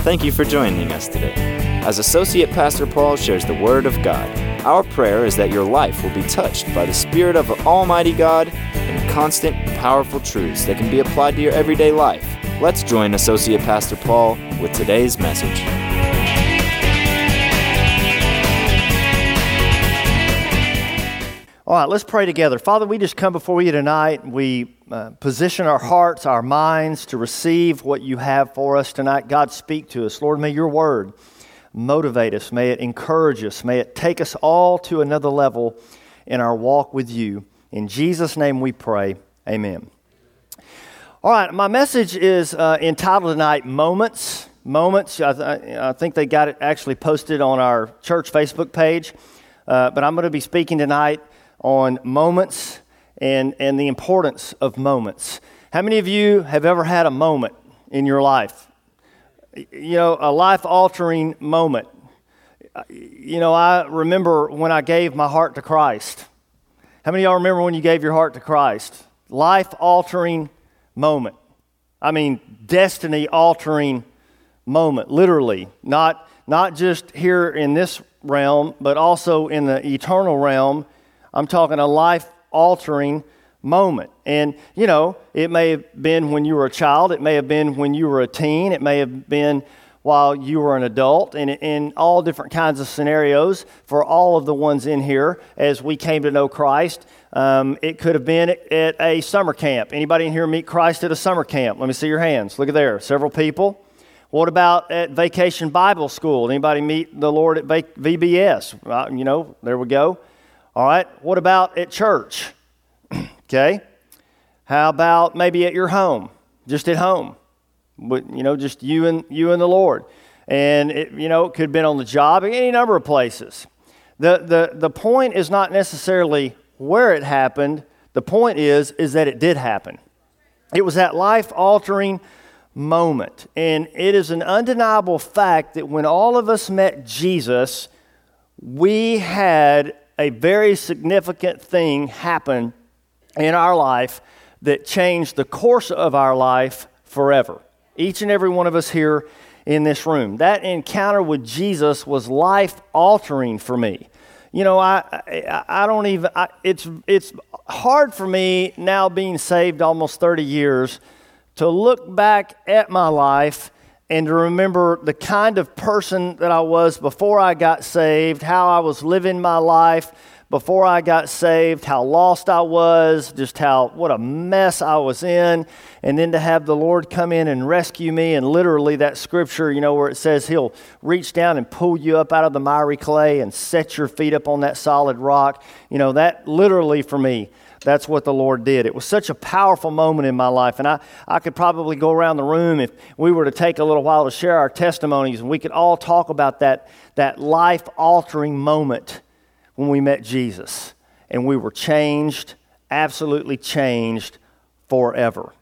Thank you for joining us today. As Associate Pastor Paul shares the Word of God, our prayer is that your life will be touched by the Spirit of Almighty God and constant, powerful truths that can be applied to your everyday life. Let's join Associate Pastor Paul with today's message. All right, let's pray together. Father, we just come before you tonight. We position our hearts, our minds to receive what you have for us tonight. God, speak to us. Lord, may your word motivate us. May it encourage us. May it take us all to another level in our walk with you. In Jesus' name we pray. Amen. All right, my message is entitled tonight, Moments. Moments. I think they got it actually posted on our church Facebook page. But I'm going to be speaking tonight on moments and the importance of moments. How many of you have ever had a moment in your life? You know, a life-altering moment. You know, I remember when I gave my heart to Christ. How many of y'all remember when you gave your heart to Christ? Life-altering moment. I mean, destiny-altering moment, literally. Not just here in this realm, but also in the eternal realm. I'm talking a life-altering moment. And, you know, it may have been when you were a child. It may have been when you were a teen. It may have been while you were an adult. And in all different kinds of scenarios for all of the ones in here as we came to know Christ. It could have been at a summer camp. Anybody in here meet Christ at a summer camp? Let me see your hands. Look at there. Several people. What about at Vacation Bible School? Anybody meet the Lord at VBS? You know, there we go. All right, what about at church? Okay, how about maybe at your home, just at home, but, you know, just you and the Lord, and it could have been on the job, any number of places. The point is not necessarily where it happened. The point is that it did happen. It was that life-altering moment, and it is an undeniable fact that when all of us met Jesus, we had a very significant thing happen in our life that changed the course of our life forever. Each and every one of us here in this room. That encounter with Jesus was life-altering for me. You know, it's hard for me now, being saved almost 30 years, to look back at my life and to remember the kind of person that I was before I got saved, how I was living my life before I got saved, how lost I was, just what a mess I was in, and then to have the Lord come in and rescue me, and literally that scripture, you know, where it says he'll reach down and pull you up out of the miry clay and set your feet up on that solid rock. You know, that literally for me, that's what the Lord did. It was such a powerful moment in my life, and I could probably go around the room if we were to take a little while to share our testimonies, and we could all talk about that life-altering moment when we met Jesus, and we were changed, absolutely changed forever.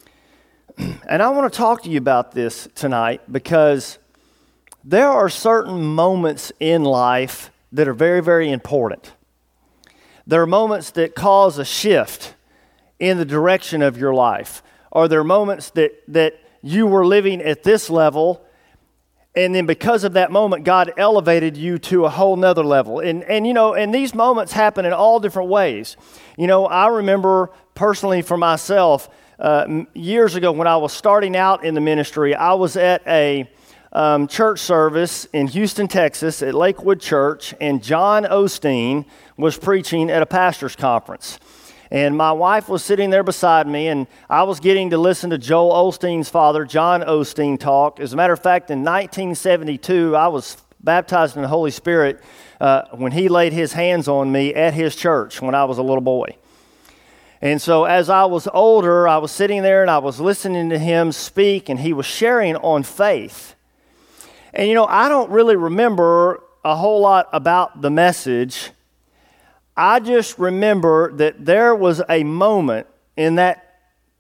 And I want to talk to you about this tonight because there are certain moments in life that are very, very important. There are moments that cause a shift in the direction of your life. Or there are moments that you were living at this level, and then because of that moment, God elevated you to a whole nother level. And these moments happen in all different ways. You know, I remember personally for myself, years ago when I was starting out in the ministry, I was at a church service in Houston, Texas at Lakewood Church, and John Osteen was preaching at a pastor's conference. And my wife was sitting there beside me, and I was getting to listen to Joel Osteen's father, John Osteen, talk. As a matter of fact, in 1972, I was baptized in the Holy Spirit when he laid his hands on me at his church when I was a little boy. And so as I was older, I was sitting there and I was listening to him speak, and he was sharing on faith. And, you know, I don't really remember a whole lot about the message. I just remember that there was a moment in that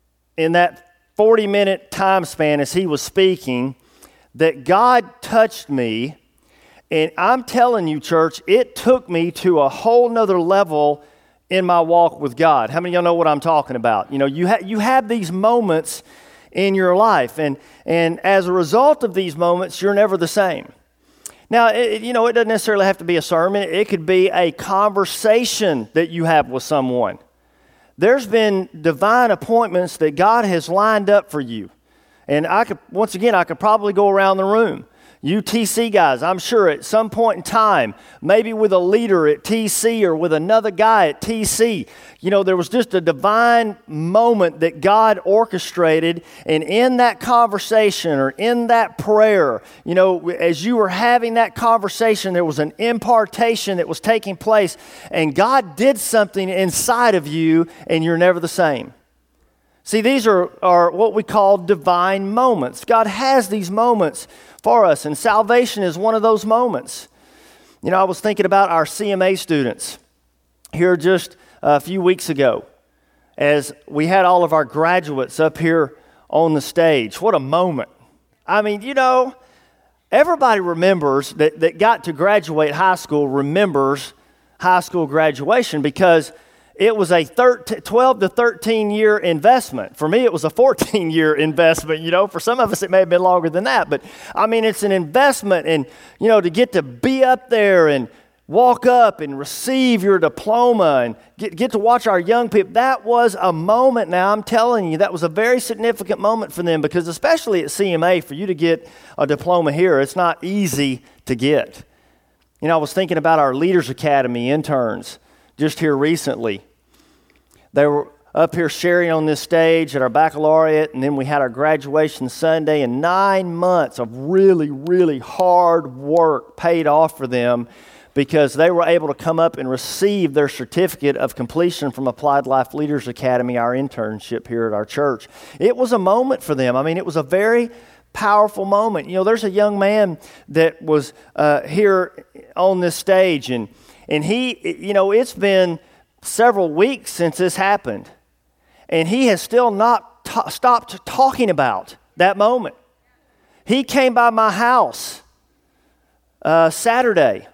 40-minute time span as he was speaking that God touched me. And I'm telling you, church, it took me to a whole nother level in my walk with God. How many of y'all know what I'm talking about? You know, you have these moments in your life. And as a result of these moments, you're never the same. Now, it doesn't necessarily have to be a sermon. It could be a conversation that you have with someone. There's been divine appointments that God has lined up for you. And I could probably go around the room. You TC guys, I'm sure at some point in time, maybe with a leader at TC or with another guy at TC, there was just a divine moment that God orchestrated. And in that conversation or in that prayer, as you were having that conversation, there was an impartation that was taking place. And God did something inside of you, and you're never the same. See, these are what we call divine moments. God has these moments for us, and salvation is one of those moments. I was thinking about our CMA students here just a few weeks ago as we had all of our graduates up here on the stage. What a moment. I mean, everybody remembers that got to graduate high school remembers high school graduation because it was a 12 to 13 year investment. For me, it was a 14-year investment. For some of us, it may have been longer than that. But, it's an investment. And, to get to be up there and walk up and receive your diploma and get to watch our young people, that was a moment. Now, I'm telling you, that was a very significant moment for them because especially at CMA, for you to get a diploma here, it's not easy to get. I was thinking about our Leaders Academy interns just here recently. They were up here sharing on this stage at our baccalaureate, and then we had our graduation Sunday, and 9 months of really, really hard work paid off for them because they were able to come up and receive their certificate of completion from Applied Life Leaders Academy, our internship here at our church. It was a moment for them. It was a very powerful moment. There's a young man that was here on this stage, and he, it's been several weeks since this happened, and he has still not stopped talking about that moment. He came by my house Saturday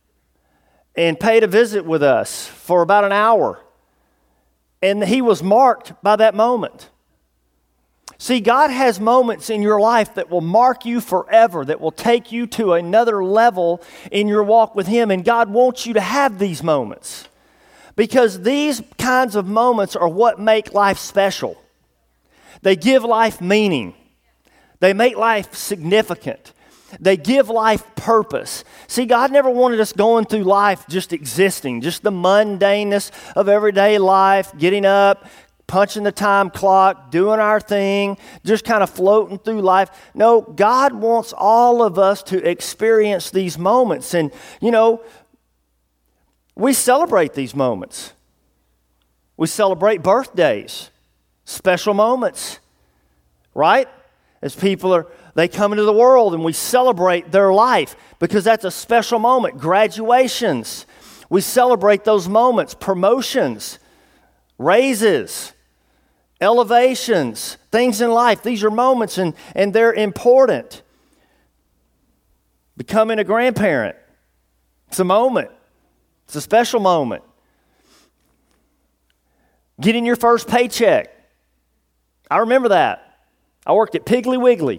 and paid a visit with us for about an hour, and he was marked by that moment. See, God has moments in your life that will mark you forever, that will take you to another level in your walk with Him, and God wants you to have these moments because these kinds of moments are what make life special. They give life meaning. They make life significant. They give life purpose. See, God never wanted us going through life just existing, just the mundaneness of everyday life, getting up, punching the time clock, doing our thing, just kind of floating through life. No, God wants all of us to experience these moments. And, we celebrate these moments. We celebrate birthdays, special moments, right? As they come into the world and we celebrate their life because that's a special moment. Graduations, we celebrate those moments. Promotions, raises, elevations, things in life. These are moments and they're important. Becoming a grandparent, it's a moment. It's a special moment. Getting your first paycheck. I remember that. I worked at Piggly Wiggly.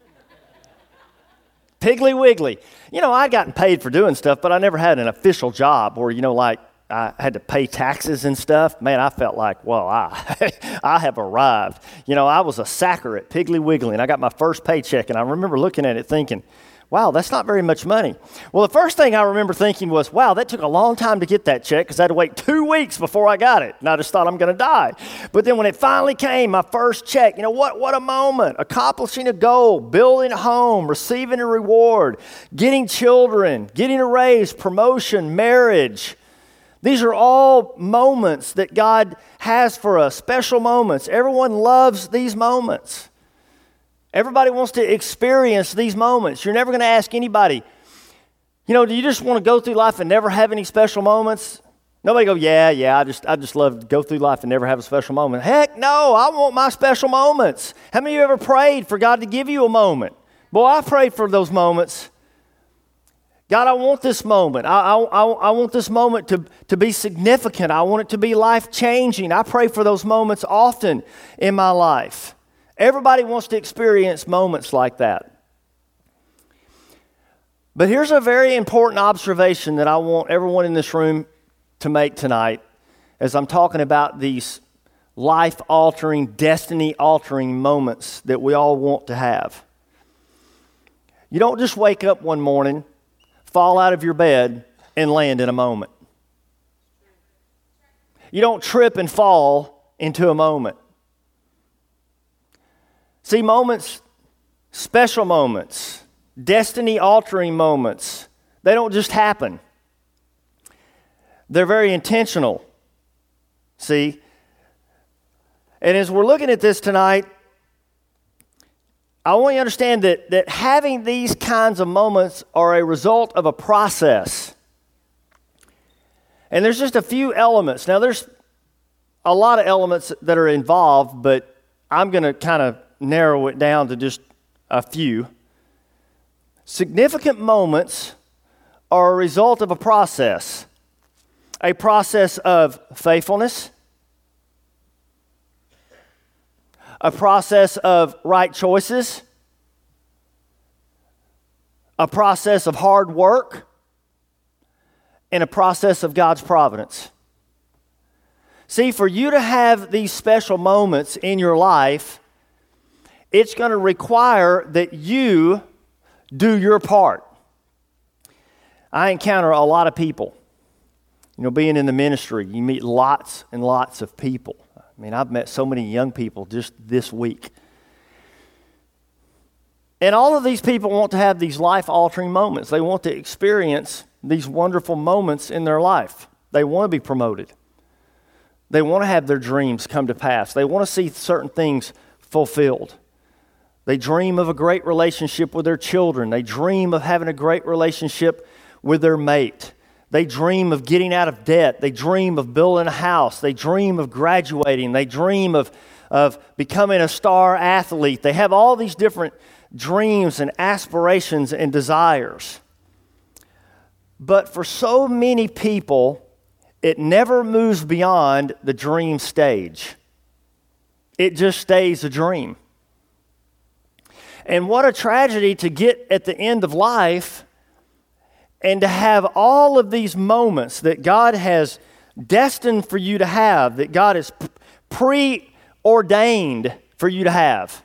Piggly Wiggly. I'd gotten paid for doing stuff, but I never had an official job where, I had to pay taxes and stuff. Man, I felt like, I have arrived. I was a sacker at Piggly Wiggly, and I got my first paycheck, and I remember looking at it thinking, wow, that's not very much money. Well, the first thing I remember thinking was, wow, that took a long time to get that check because I had to wait 2 weeks before I got it. And I just thought I'm going to die. But then when it finally came, my first check, what a moment. Accomplishing a goal, building a home, receiving a reward, getting children, getting a raise, promotion, marriage. These are all moments that God has for us, special moments. Everyone loves these moments. Everybody wants to experience these moments. You're never going to ask anybody, do you just want to go through life and never have any special moments? Nobody go, I just love to go through life and never have a special moment. Heck no, I want my special moments. How many of you ever prayed for God to give you a moment? Boy, I prayed for those moments. God, I want this moment. I want this moment to be significant. I want it to be life-changing. I pray for those moments often in my life. Everybody wants to experience moments like that. But here's a very important observation that I want everyone in this room to make tonight as I'm talking about these life-altering, destiny-altering moments that we all want to have. You don't just wake up one morning, fall out of your bed, and land in a moment. You don't trip and fall into a moment. See, moments, special moments, destiny-altering moments, they don't just happen. They're very intentional. See? And as we're looking at this tonight, I want you to understand that having these kinds of moments are a result of a process. And there's just a few elements. Now, there's a lot of elements that are involved, but I'm going to kind of narrow it down to just a few. Significant moments are a result of a process of faithfulness, a process of right choices, a process of hard work, and a process of God's providence. See, for you to have these special moments in your life, it's going to require that you do your part. I encounter a lot of people. You know, being in the ministry, you meet lots and lots of people. I mean, I've met so many young people just this week. And all of these people want to have these life-altering moments. They want to experience these wonderful moments in their life. They want to be promoted. They want to have their dreams come to pass. They want to see certain things fulfilled. They dream of a great relationship with their children. They dream of having a great relationship with their mate. They dream of getting out of debt. They dream of building a house. They dream of graduating. They dream of becoming a star athlete. They have all these different dreams and aspirations and desires. But for so many people, it never moves beyond the dream stage. It just stays a dream. And what a tragedy to get at the end of life and to have all of these moments that God has destined for you to have, that God has preordained for you to have.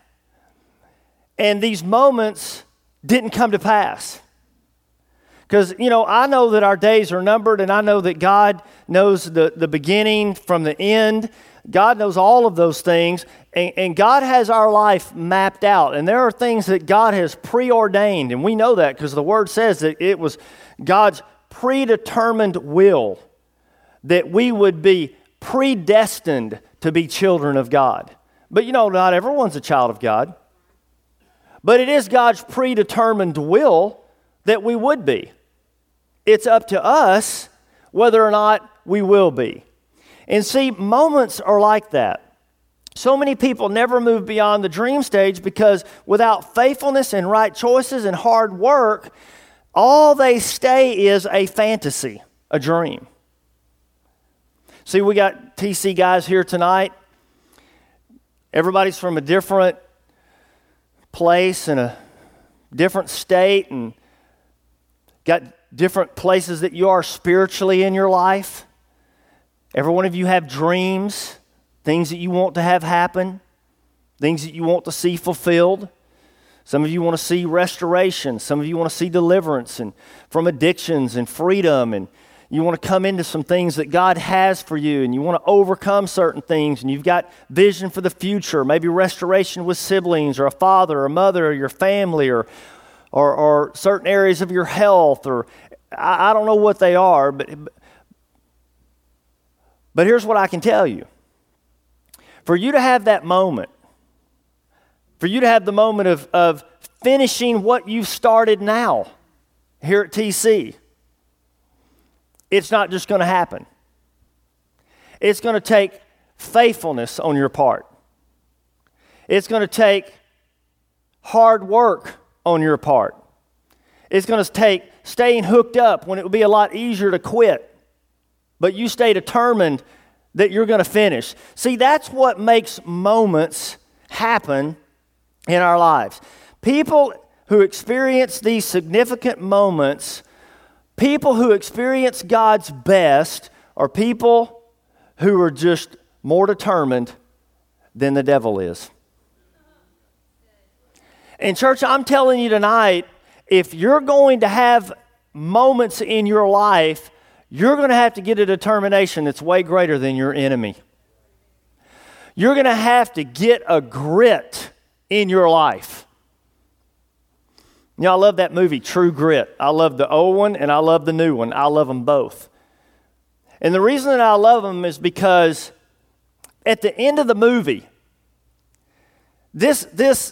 And these moments didn't come to pass. Because, you know, I know that our days are numbered, and I know that God knows the beginning from the end. God knows all of those things, and God has our life mapped out. And there are things that God has preordained, and we know that because the Word says that it was God's predetermined will that we would be predestined to be children of God. But, you know, not everyone's a child of God. But it is God's predetermined will that we would be. It's up to us whether or not we will be. And see, moments are like that. So many people never move beyond the dream stage because without faithfulness and right choices and hard work, all they stay is a fantasy, a dream. See, we got TC guys here tonight. Everybody's from a different place and a different state and got different places that you are spiritually in your life. Every one of you have dreams, things that you want to have happen, things that you want to see fulfilled. Some of you want to see restoration. Some of you want to see deliverance and from addictions and freedom, and you want to come into some things that God has for you, and you want to overcome certain things, and you've got vision for the future, maybe restoration with siblings or a father or a mother or your family or certain areas of your health, or I don't know what they are, but here's what I can tell you. For you to have that moment, for you to have the moment of finishing what you've started now here at TC, it's not just going to happen. It's going to take faithfulness on your part. It's going to take hard work on your part. It's going to take staying hooked up when it would be a lot easier to quit. But you stay determined that you're going to finish. See, that's what makes moments happen in our lives. People who experience these significant moments, people who experience God's best, are people who are just more determined than the devil is. And church, I'm telling you tonight, if you're going to have moments in your life, you're going to have to get a determination that's way greater than your enemy. You're going to have to get a grit in your life. You know, I love that movie, True Grit. I love the old one and I love the new one. I love them both. And the reason that I love them is because at the end of the movie, this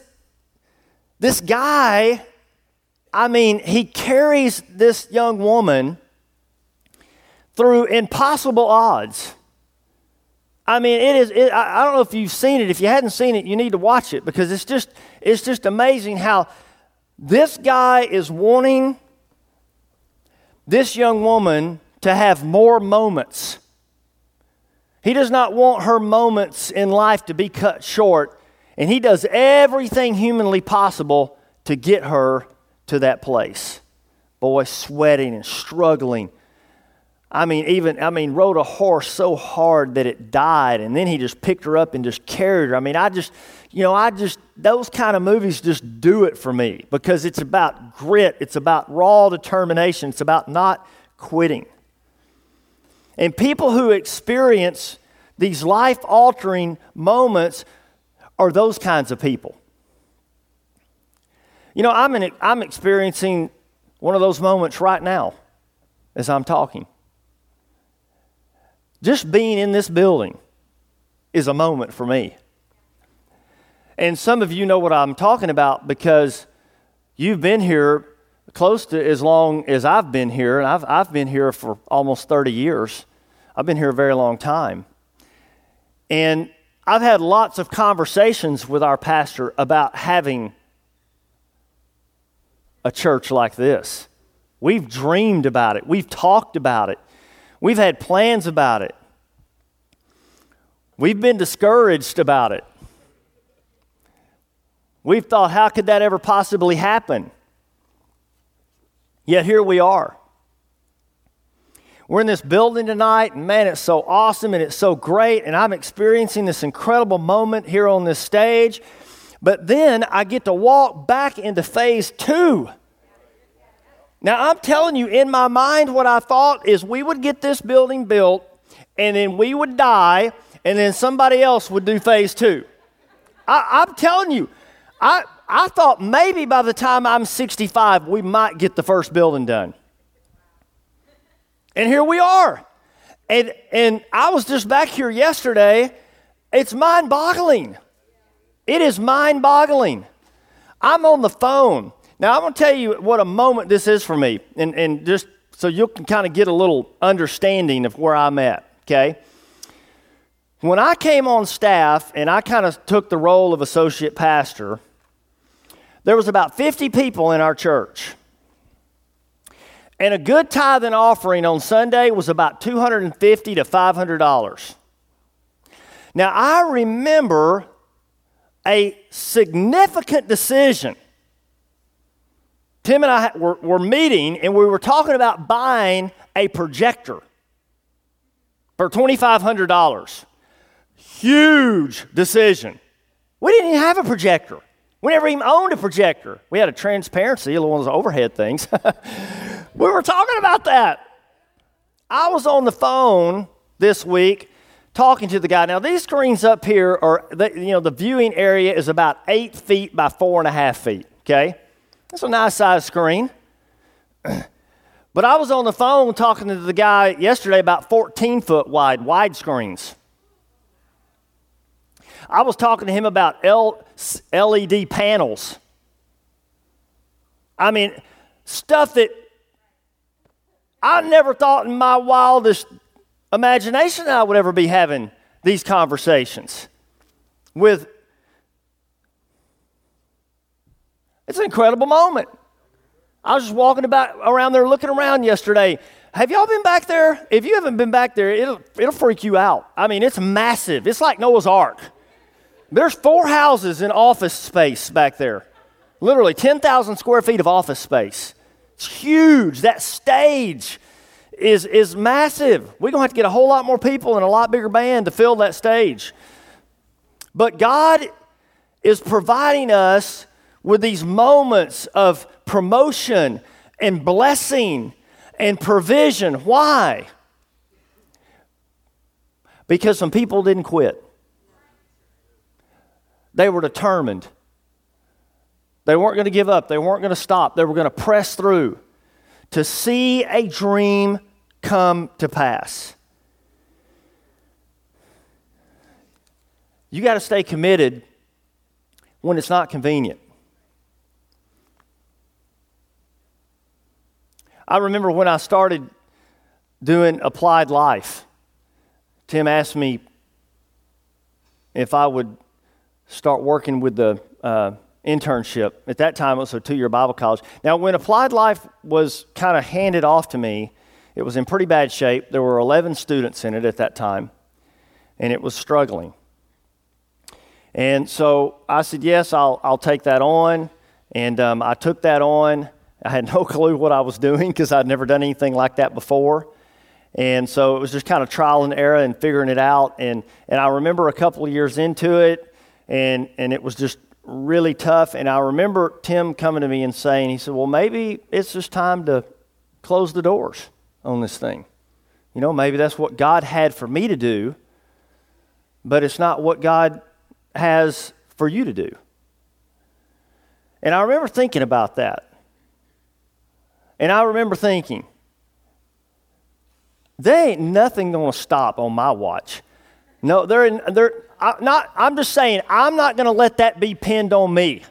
guy, I mean, he carries this young woman through impossible odds. I mean, I don't know if you've seen it. If you hadn't seen it, you need to watch it, because it's just amazing how this guy is wanting this young woman to have more moments. He does not want her moments in life to be cut short, and he does everything humanly possible to get her to that place. Boy, sweating and struggling. Rode a horse so hard that it died, and then he just picked her up and just carried her. I mean, those kind of movies just do it for me, because it's about grit, it's about raw determination, it's about not quitting. And people who experience these life-altering moments are those kinds of people. You know, I'm experiencing one of those moments right now as I'm talking. Just being in this building is a moment for me. And some of you know what I'm talking about, because you've been here close to as long as I've been here, and I've been here for almost 30 years. I've been here a very long time. And I've had lots of conversations with our pastor about having a church like this. We've dreamed about it. We've talked about it. We've had plans about it. We've been discouraged about it. We've thought, how could that ever possibly happen? Yet here we are. We're in this building tonight, and man, it's so awesome and it's so great, and I'm experiencing this incredible moment here on this stage. But then I get to walk back into phase 2. Now, I'm telling you, in my mind, what I thought is we would get this building built, and then we would die, and then somebody else would do phase 2. I'm telling you, I thought maybe by the time I'm 65, we might get the first building done. And here we are. And I was just back here yesterday. It's mind-boggling. It is mind-boggling. I'm on the phone. Now, I'm going to tell you what a moment this is for me, and just so you can kind of get a little understanding of where I'm at, okay? When I came on staff and I kind of took the role of associate pastor, there was about 50 people in our church. And a good tithe and offering on Sunday was about $250 to $500. Now, I remember a significant decision. Tim and I were meeting, and we were talking about buying a projector for $2,500. Huge decision. We didn't even have a projector. We never even owned a projector. We had a transparency, one of those overhead things. We were talking about that. I was on the phone this week talking to the guy. Now, these screens up here the viewing area is about 8 feet by 4.5 feet, okay? That's a nice size screen. But I was on the phone talking to the guy yesterday about 14-foot wide screens. I was talking to him about LED panels. I mean, stuff that I never thought in my wildest imagination I would ever be having these conversations with. It's an incredible moment. I was just walking around there looking around yesterday. Have y'all been back there? If you haven't been back there, it'll freak you out. I mean, it's massive. It's like Noah's Ark. There's 4 houses in office space back there. Literally 10,000 square feet of office space. It's huge. That stage is massive. We're going to have to get a whole lot more people and a lot bigger band to fill that stage. But God is providing us with these moments of promotion and blessing and provision. Why? Because some people didn't quit. They were determined. They weren't going to give up. They weren't going to stop. They were going to press through to see a dream come to pass. You got to stay committed when it's not convenient. I remember when I started doing Applied Life, Tim asked me if I would start working with the internship. At that time, it was a 2-year Bible college. Now, when Applied Life was kind of handed off to me, it was in pretty bad shape. There were 11 students in it at that time, and it was struggling. And so I said, yes, I'll take that on. And I took that on. I had no clue what I was doing because I'd never done anything like that before. And so it was just kind of trial and error and figuring it out. And I remember a couple of years into it, and it was just really tough. And I remember Tim coming to me and saying, he said, well, maybe it's just time to close the doors on this thing. You know, maybe that's what God had for me to do, but it's not what God has for you to do. And I remember thinking about that. And I remember thinking, there ain't nothing going to stop on my watch. No, I'm just saying, I'm not going to let that be pinned on me.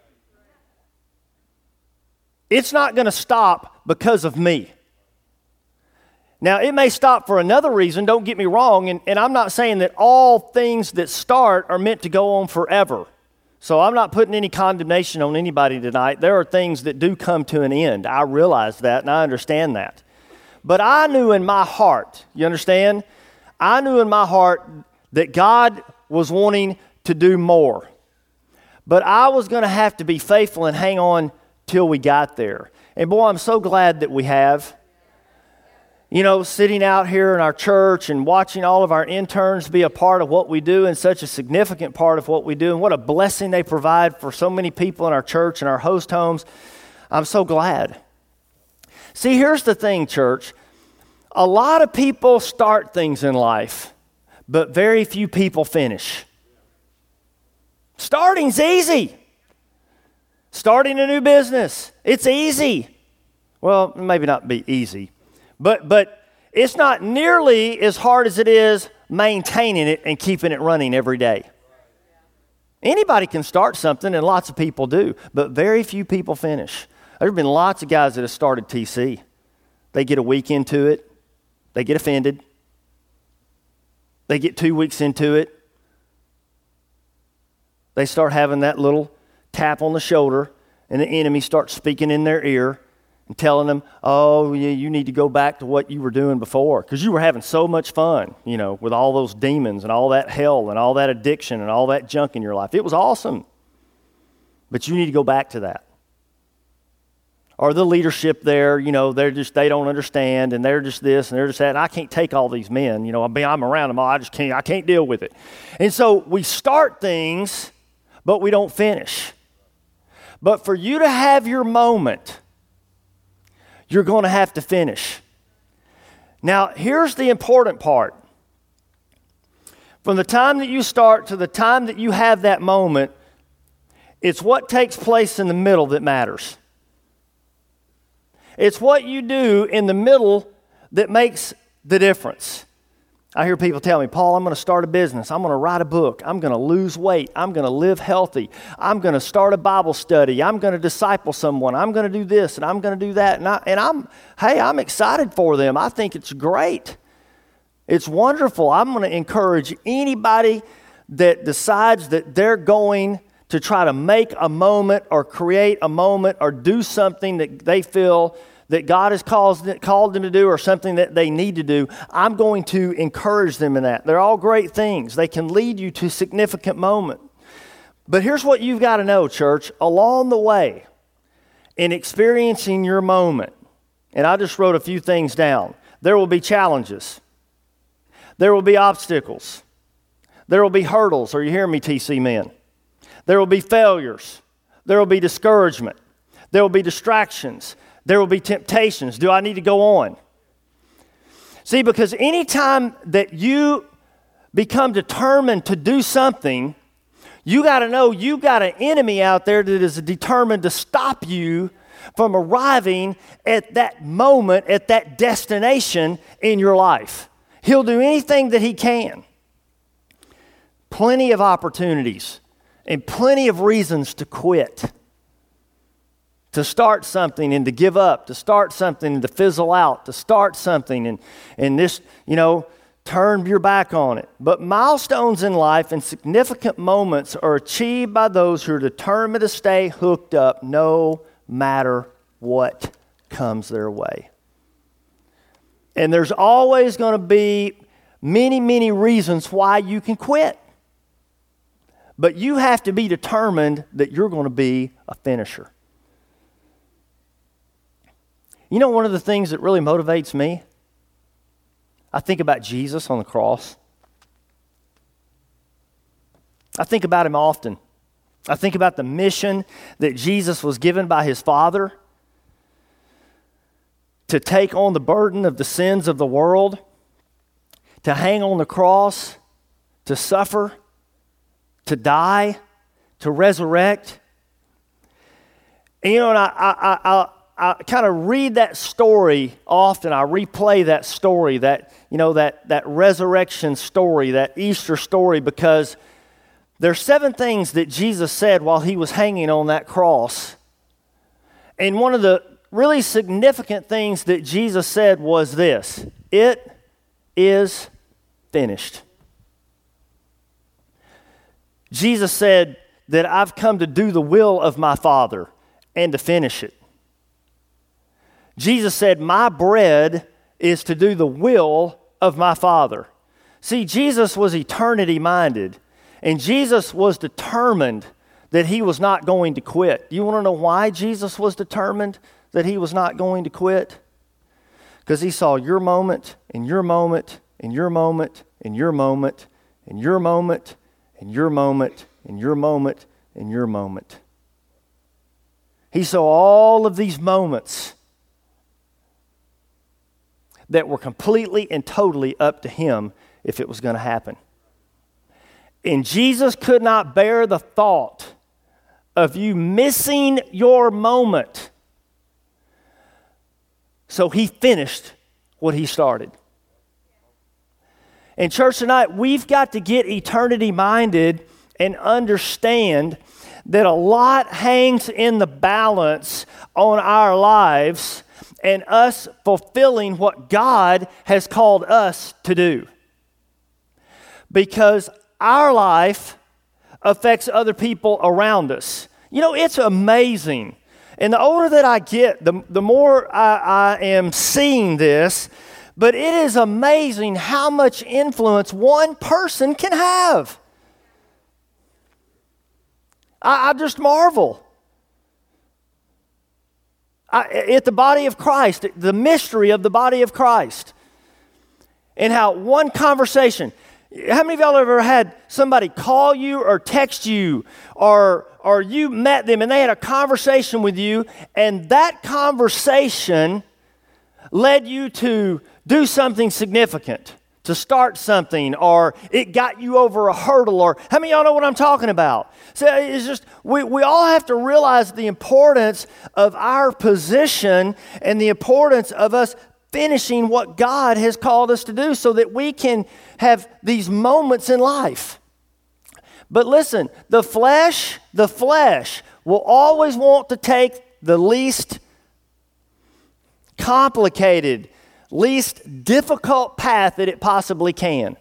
It's not going to stop because of me. Now, it may stop for another reason, don't get me wrong, and I'm not saying that all things that start are meant to go on forever. So I'm not putting any condemnation on anybody tonight. There are things that do come to an end. I realize that, and I understand that. But I knew in my heart, you understand? I knew in my heart that God was wanting to do more. But I was going to have to be faithful and hang on till we got there. And boy, I'm so glad that we have. You know, sitting out here in our church and watching all of our interns be a part of what we do and such a significant part of what we do, and what a blessing they provide for so many people in our church and our host homes. I'm so glad. See, here's the thing, church. A lot of people start things in life, but very few people finish. Starting's easy. Starting a new business, it's easy. Well, maybe not be easy. But it's not nearly as hard as it is maintaining it and keeping it running every day. Anybody can start something, and lots of people do, but very few people finish. There have been lots of guys that have started TC. They get a week into it. They get offended. They get 2 weeks into it. They start having that little tap on the shoulder, and the enemy starts speaking in their ear and telling them, oh, yeah, you need to go back to what you were doing before because you were having so much fun, you know, with all those demons and all that hell and all that addiction and all that junk in your life. It was awesome. But you need to go back to that. Or the leadership there, you know, they don't understand, and they're just this and they're just that. And I can't take all these men, you know, I'm around them all. I can't deal with it. And so we start things, but we don't finish. But for you to have your moment, you're going to have to finish. Now, here's the important part. From the time that you start to the time that you have that moment, it's what takes place in the middle that matters. It's what you do in the middle that makes the difference. I hear people tell me, Paul, I'm going to start a business. I'm going to write a book. I'm going to lose weight. I'm going to live healthy. I'm going to start a Bible study. I'm going to disciple someone. I'm going to do this and I'm going to do that. I'm excited for them. I think it's great. It's wonderful. I'm going to encourage anybody that decides that they're going to try to make a moment or create a moment or do something that they feel that God has called them to do, or something that they need to do. I'm going to encourage them in that. They're all great things. They can lead you to significant moment. But here's what you've got to know, church. Along the way, in experiencing your moment, and I just wrote a few things down, there will be challenges. There will be obstacles. There will be hurdles. Are you hearing me, TC men? There will be failures. There will be discouragement. There will be distractions. There will be temptations. Do I need to go on? See, because anytime that you become determined to do something, you got to know you've got an enemy out there that is determined to stop you from arriving at that moment, at that destination in your life. He'll do anything that he can. Plenty of opportunities and plenty of reasons to quit, to start something and to give up, to start something and to fizzle out, to start something and this, turn your back on it. But milestones in life and significant moments are achieved by those who are determined to stay hooked up no matter what comes their way. And there's always going to be many, many reasons why you can quit. But you have to be determined that you're going to be a finisher. One of the things that really motivates me, I think about Jesus on the cross. I think about him often. I think about the mission that Jesus was given by his Father to take on the burden of the sins of the world, to hang on the cross, to suffer, to die, to resurrect. And I kind of read that story often. I replay that story, that resurrection story, that Easter story, because there's 7 things that Jesus said while he was hanging on that cross. And one of the really significant things that Jesus said was this: it is finished. Jesus said that I've come to do the will of my Father and to finish it. Jesus said, my bread is to do the will of my Father. See, Jesus was eternity-minded, and Jesus was determined that he was not going to quit. Do you want to know why Jesus was determined that he was not going to quit? Because he saw your moment, and your moment, and your moment, and your moment, and your moment, and your moment, and your moment, and your moment. He saw all of these moments that were completely and totally up to him if it was going to happen. And Jesus could not bear the thought of you missing your moment. So he finished what he started. And church, tonight, we've got to get eternity-minded and understand that a lot hangs in the balance on our lives and us fulfilling what God has called us to do. Because our life affects other people around us. It's amazing. And the older that I get, the more I am seeing this. But it is amazing how much influence one person can have. I just marvel. At the body of Christ, the mystery of the body of Christ. And how one conversation, how many of y'all ever had somebody call you or text you or you met them and they had a conversation with you, and that conversation led you to do something significant, to start something, or it got you over a hurdle, or how many of y'all know what I'm talking about? So it's just, we all have to realize the importance of our position and the importance of us finishing what God has called us to do so that we can have these moments in life. But listen, the flesh will always want to take the least complicated, least difficult path that it possibly can.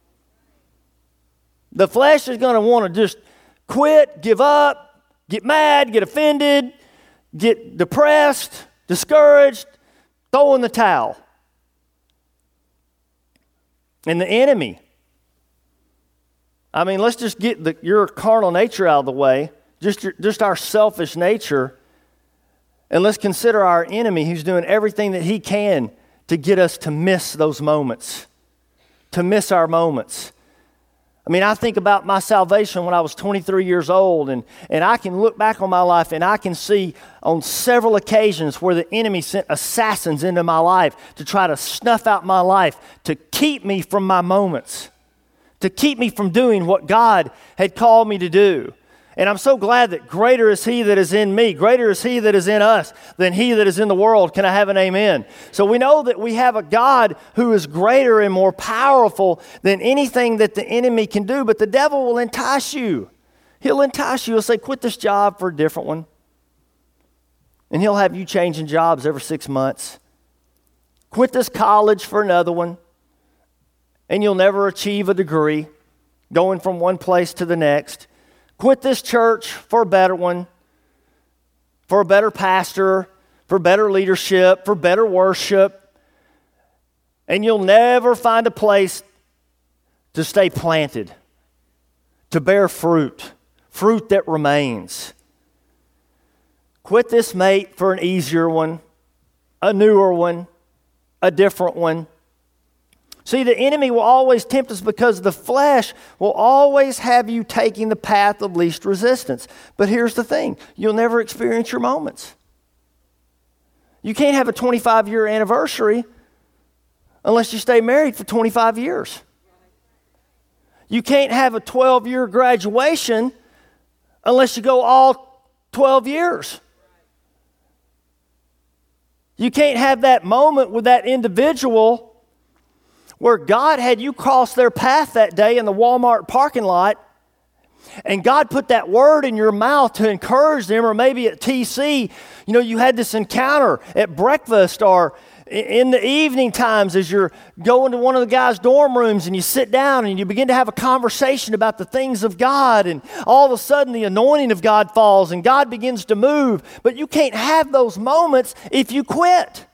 The flesh is going to want to just quit, give up, get mad, get offended, get depressed, discouraged, throw in the towel. And the enemy, I mean, let's just get your carnal nature out of the way, just our selfish nature, and let's consider our enemy who's doing everything that he can to get us to miss those moments, to miss our moments. I mean, I think about my salvation when I was 23 years old, and I can look back on my life and I can see on several occasions where the enemy sent assassins into my life to try to snuff out my life, to keep me from my moments, to keep me from doing what God had called me to do. And I'm so glad that greater is he that is in me, greater is he that is in us than he that is in the world. Can I have an amen? So we know that we have a God who is greater and more powerful than anything that the enemy can do. But the devil will entice you. He'll entice you. He'll say, quit this job for a different one. And he'll have you changing jobs every 6 months. Quit this college for another one. And you'll never achieve a degree, going from one place to the next. Quit this church for a better one, for a better pastor, for better leadership, for better worship. And you'll never find a place to stay planted, to bear fruit that remains. Quit this mate for an easier one, a newer one, a different one. See, the enemy will always tempt us because the flesh will always have you taking the path of least resistance. But here's the thing. You'll never experience your moments. You can't have a 25-year anniversary unless you stay married for 25 years. You can't have a 12-year graduation unless you go all 12 years. You can't have that moment with that individual where God had you cross their path that day in the Walmart parking lot, and God put that word in your mouth to encourage them, or maybe at TC, you had this encounter at breakfast or in the evening times as you're going to one of the guys' dorm rooms and you sit down and you begin to have a conversation about the things of God, and all of a sudden the anointing of God falls and God begins to move. But you can't have those moments if you quit.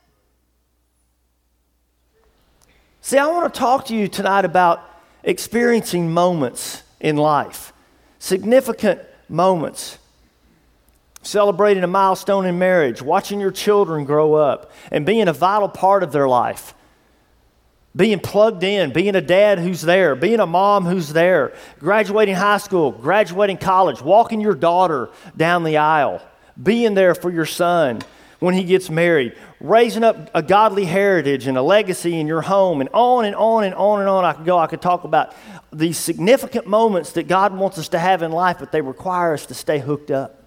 See, I want to talk to you tonight about experiencing moments in life, significant moments, celebrating a milestone in marriage, watching your children grow up, and being a vital part of their life, being plugged in, being a dad who's there, being a mom who's there, graduating high school, graduating college, walking your daughter down the aisle, being there for your son when he gets married, raising up a godly heritage and a legacy in your home, and on and on and on and on I could go. I could talk about these significant moments that God wants us to have in life, but they require us to stay hooked up.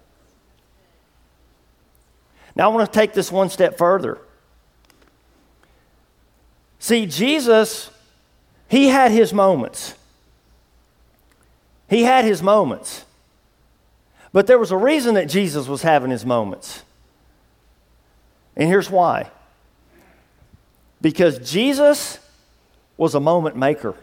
Now I want to take this one step further. See, Jesus, he had his moments. He had his moments. But there was a reason that Jesus was having his moments. And here's why. Because Jesus was a moment maker.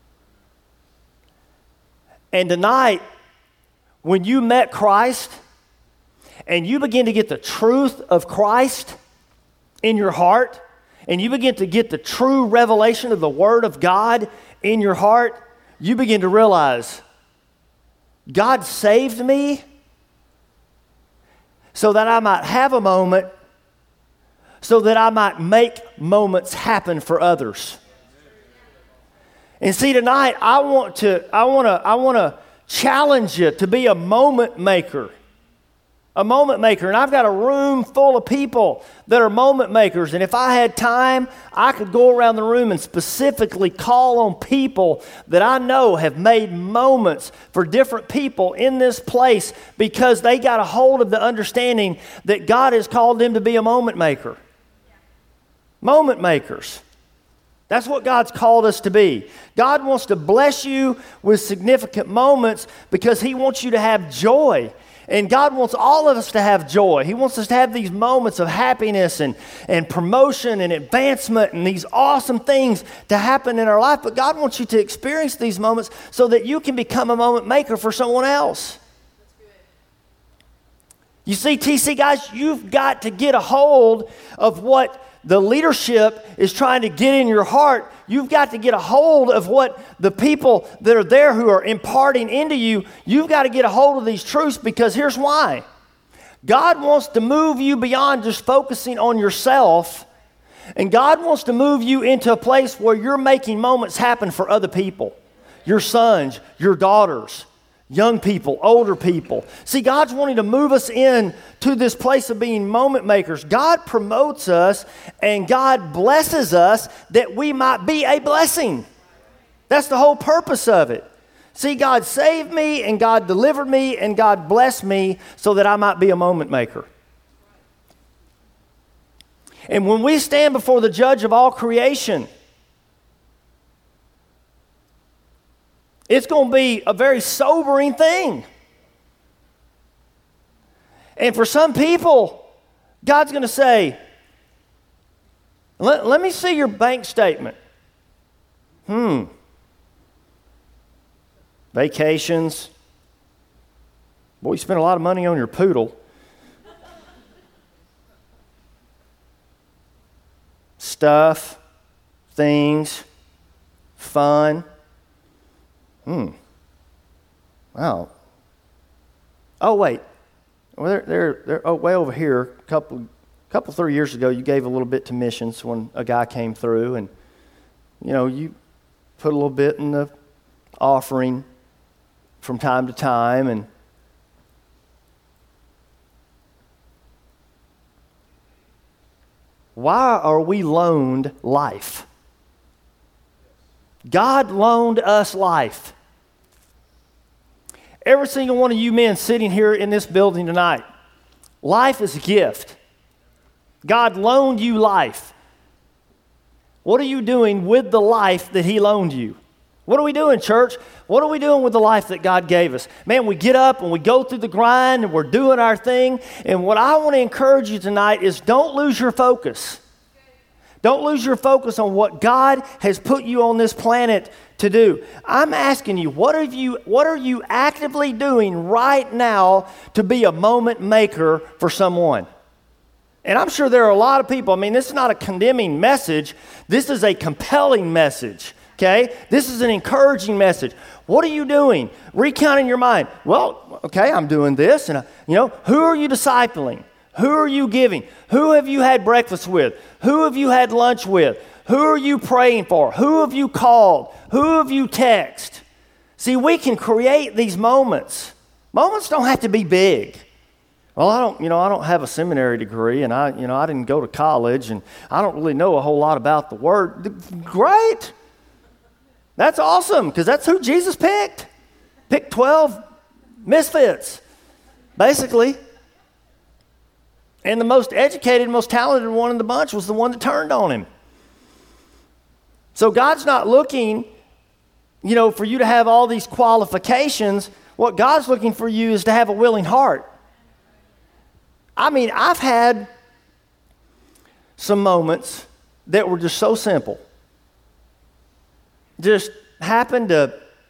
And tonight, when you met Christ and you begin to get the truth of Christ in your heart, and you begin to get the true revelation of the Word of God in your heart, you begin to realize God saved me so that I might have a moment, so that I might make moments happen for others. And see, tonight I want to challenge you to be a moment maker. A moment maker. And I've got a room full of people that are moment makers. And if I had time, I could go around the room and specifically call on people that I know have made moments for different people in this place because they got a hold of the understanding that God has called them to be a moment maker. Moment makers. That's what God's called us to be. God wants to bless you with significant moments because He wants you to have joy. And God wants all of us to have joy. He wants us to have these moments of happiness and promotion and advancement and these awesome things to happen in our life. But God wants you to experience these moments so that you can become a moment maker for someone else. You see, TC guys, you've got to get a hold of what the leadership is trying to get in your heart, you've got to get a hold of what the people that are there who are imparting into you, you've got to get a hold of these truths, because here's why. God wants to move you beyond just focusing on yourself, and God wants to move you into a place where you're making moments happen for other people, your sons, your daughters, young people, older people. See, God's wanting to move us in to this place of being moment makers. God promotes us and God blesses us that we might be a blessing. That's the whole purpose of it. See, God saved me and God delivered me and God blessed me so that I might be a moment maker. And when we stand before the judge of all creation, it's going to be a very sobering thing. And for some people, God's going to say, let me see your bank statement. Vacations. Boy, you spent a lot of money on your poodle. Stuff, things, fun. Wow. Oh, wait. Well, they're way over here. A couple 3 years ago, you gave a little bit to missions when a guy came through, and you put a little bit in the offering from time to time, and why are we loaned life? God loaned us life. Every single one of you men sitting here in this building tonight, life is a gift. God loaned you life. What are you doing with the life that He loaned you? What are we doing, church? What are we doing with the life that God gave us? Man, we get up and we go through the grind and we're doing our thing. And what I want to encourage you tonight is don't lose your focus. Don't lose your focus on what God has put you on this planet to do. I'm asking you, what are you actively doing right now to be a moment maker for someone? And I'm sure there are a lot of people. I mean, this is not a condemning message. This is a compelling message. Okay? This is an encouraging message. What are you doing? Recounting your mind. Well, okay, I'm doing this. And, who are you discipling? Who are you giving? Who have you had breakfast with? Who have you had lunch with? Who are you praying for? Who have you called? Who have you texted? See, we can create these moments. Moments don't have to be big. Well, I don't have a seminary degree, and I didn't go to college, and I don't really know a whole lot about the Word. Great. That's awesome, because that's who Jesus picked. Picked 12 misfits, basically. And the most educated, most talented one in the bunch was the one that turned on Him. So God's not looking, for you to have all these qualifications. What God's looking for you is to have a willing heart. I mean, I've had some moments that were just so simple. Just happened to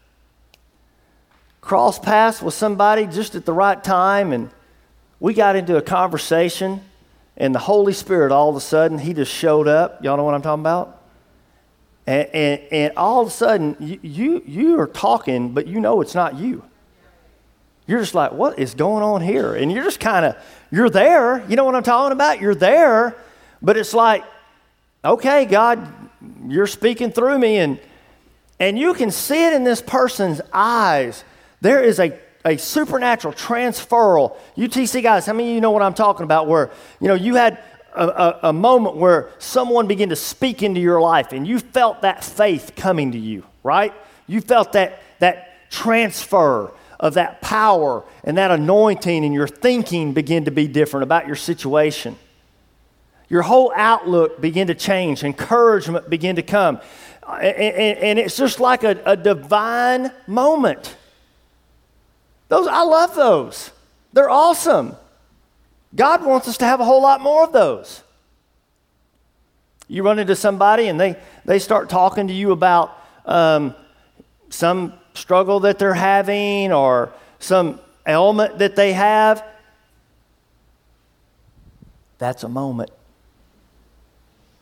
cross paths with somebody just at the right time, and we got into a conversation, and the Holy Spirit all of a sudden, He just showed up. Y'all know what I'm talking about? And all of a sudden, you are talking, but it's not you. You're just like, what is going on here? And you're just you're there. You know what I'm talking about? You're there, but it's like, okay, God, you're speaking through me, and you can see it in this person's eyes. There is a supernatural transferal. UTC guys, how many of you know what I'm talking about? Where, you had a moment where someone began to speak into your life and you felt that faith coming to you, right? You felt that transfer of that power and that anointing, and your thinking began to be different about your situation. Your whole outlook began to change. Encouragement began to come. And it's just like a divine moment. I love those. They're awesome. God wants us to have a whole lot more of those. You run into somebody and they start talking to you about some struggle that they're having or some ailment that they have. That's a moment.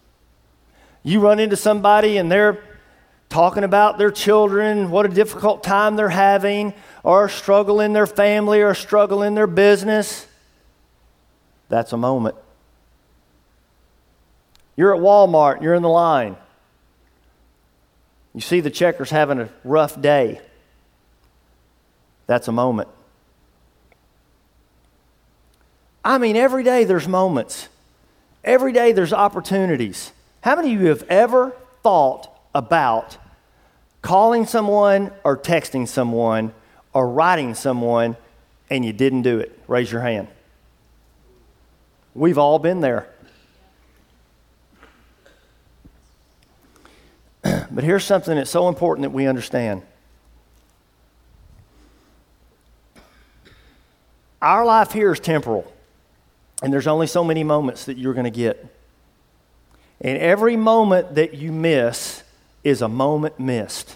You run into somebody and they're talking about their children, what a difficult time they're having, or a struggle in their family, or a struggle in their business. That's a moment. You're at Walmart, you're in the line. You see the checker's having a rough day. That's a moment. I mean, every day there's moments. Every day there's opportunities. How many of you have ever thought about calling someone or texting someone or writing someone and you didn't do it? Raise your hand. We've all been there. But here's something that's so important that we understand. Our life here is temporal, and there's only so many moments that you're going to get. And every moment that you miss is a moment missed.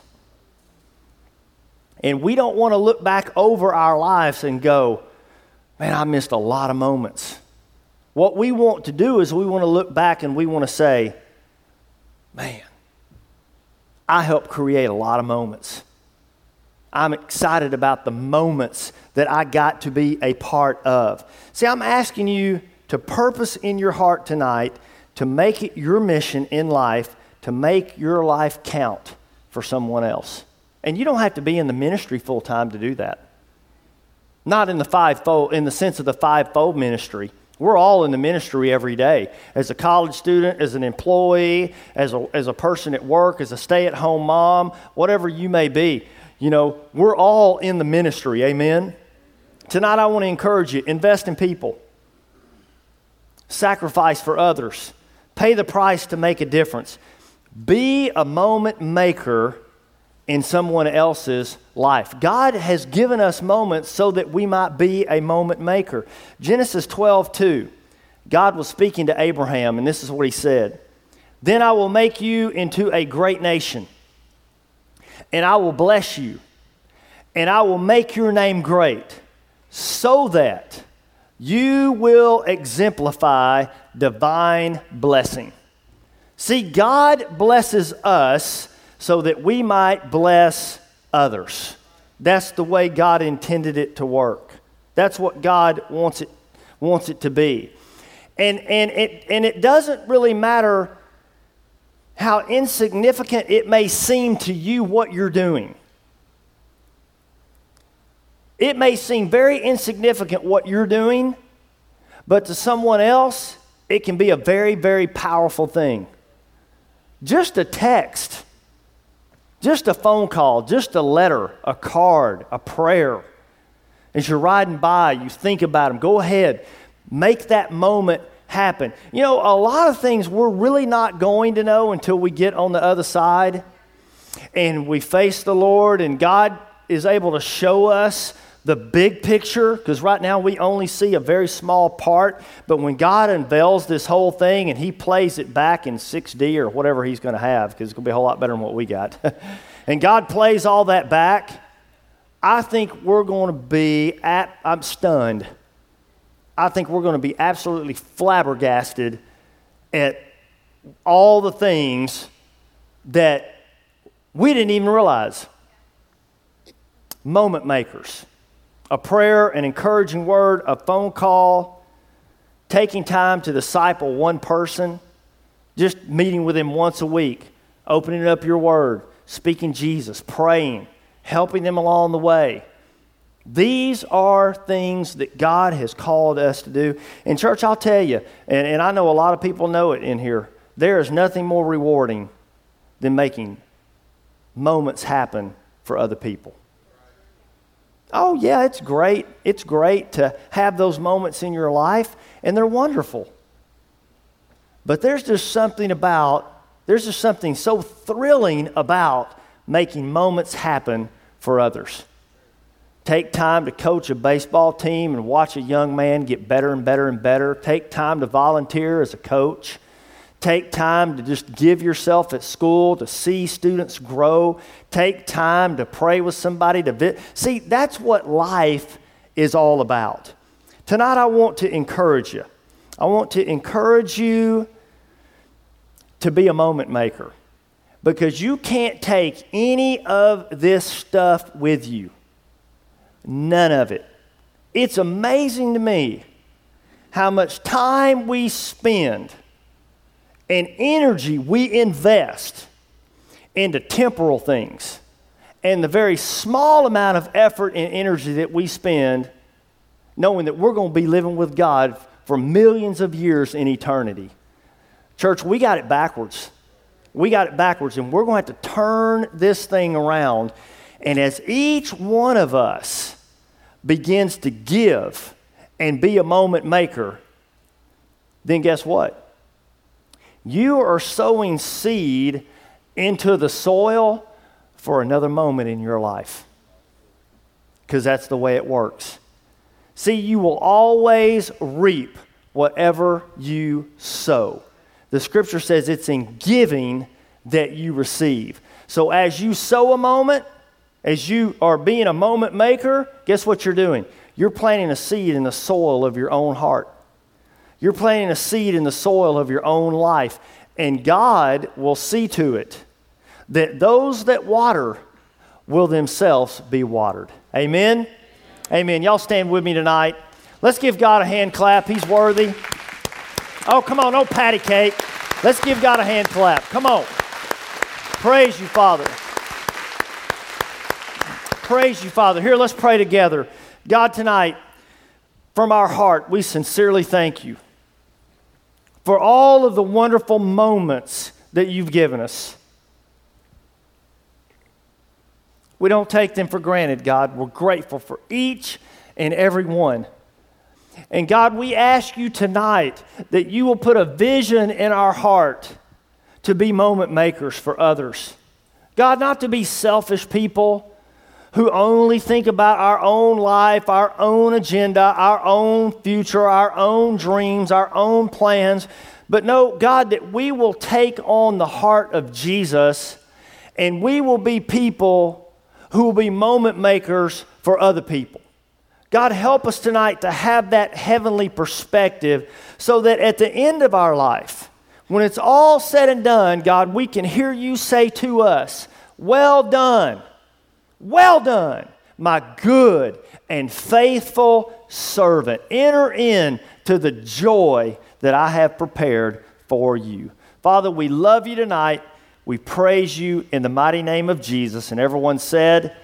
And we don't want to look back over our lives and go, man, I missed a lot of moments. What we want to do is we want to look back and we want to say, man, I helped create a lot of moments. I'm excited about the moments that I got to be a part of. See, I'm asking you to purpose in your heart tonight to make it your mission in life to make your life count for someone else. And you don't have to be in the ministry full time to do that. Not in the fivefold, in the sense of the fivefold ministry. We're all in the ministry every day. As a college student, as an employee, as a person at work, as a stay-at-home mom, whatever you may be. You know, we're all in the ministry, amen? Tonight I want to encourage you, invest in people. Sacrifice for others. Pay the price to make a difference. Be a moment maker in someone else's life. God has given us moments so that we might be a moment maker. Genesis 12:2, God was speaking to Abraham, and this is what he said. Then I will make you into a great nation, and I will bless you, and I will make your name great, so that you will exemplify divine blessing. See, God blesses us so that we might bless others. That's the way God intended it to work. That's what God wants it to be. And it doesn't really matter how insignificant it may seem to you what you're doing. It may seem very insignificant what you're doing, but to someone else, it can be a very, very powerful thing. Just a text, just a phone call, just a letter, a card, a prayer. As you're riding by, you think about them. Go ahead, make that moment happen. You know, a lot of things we're really not going to know until we get on the other side and we face the Lord and God is able to show us the big picture, because right now we only see a very small part, but when God unveils this whole thing and he plays it back in 6D or whatever he's going to have, because it's going to be a whole lot better than what we got, and God plays all that back, I think we're going to be, I'm stunned. I think we're going to be absolutely flabbergasted at all the things that we didn't even realize. Moment makers. A prayer, an encouraging word, a phone call, taking time to disciple one person, just meeting with him once a week, opening up your word, speaking Jesus, praying, helping them along the way. These are things that God has called us to do. And church, I'll tell you, and I know a lot of people know it in here, there is nothing more rewarding than making moments happen for other people. Oh, yeah, it's great. It's great to have those moments in your life, and they're wonderful. But there's just something so thrilling about making moments happen for others. Take time to coach a baseball team and watch a young man get better and better and better. Take time to volunteer as a coach. Take time to just give yourself at school to see students grow. Take time to pray with somebody. See, that's what life is all about. Tonight I want to encourage you. I want to encourage you to be a moment maker, because you can't take any of this stuff with you. None of it. It's amazing to me how much time we spend and energy we invest into temporal things, and the very small amount of effort and energy that we spend knowing that we're going to be living with God for millions of years in eternity. Church, we got it backwards. We got it backwards, and we're going to have to turn this thing around. And as each one of us begins to give and be a moment maker, then guess what? You are sowing seed into the soil for another moment in your life, because that's the way it works. See, you will always reap whatever you sow. The scripture says it's in giving that you receive. So as you sow a moment, as you are being a moment maker, guess what you're doing? You're planting a seed in the soil of your own heart. You're planting a seed in the soil of your own life. And God will see to it that those that water will themselves be watered. Amen? Amen. Y'all stand with me tonight. Let's give God a hand clap. He's worthy. Oh, come on. No patty cake. Let's give God a hand clap. Come on. Praise you, Father. Praise you, Father. Here, let's pray together. God, tonight, from our heart, we sincerely thank you for all of the wonderful moments that you've given us. We don't take them for granted, God. We're grateful for each and every one. And God, we ask you tonight that you will put a vision in our heart to be moment makers for others. God, not to be selfish people who only think about our own life, our own agenda, our own future, our own dreams, our own plans. But no, God, that we will take on the heart of Jesus, and we will be people who will be moment makers for other people. God, help us tonight to have that heavenly perspective so that at the end of our life, when it's all said and done, God, we can hear you say to us, well done, my good and faithful servant. Enter into the joy that I have prepared for you. Father, we love you tonight. We praise you in the mighty name of Jesus. And everyone said,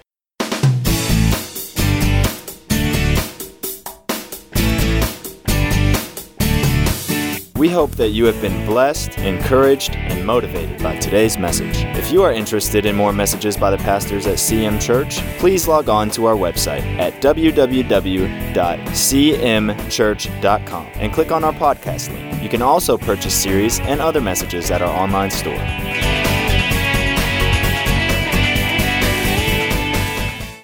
we hope that you have been blessed, encouraged, and motivated by today's message. If you are interested in more messages by the pastors at CM Church, please log on to our website at www.cmchurch.com and click on our podcast link. You can also purchase series and other messages at our online store.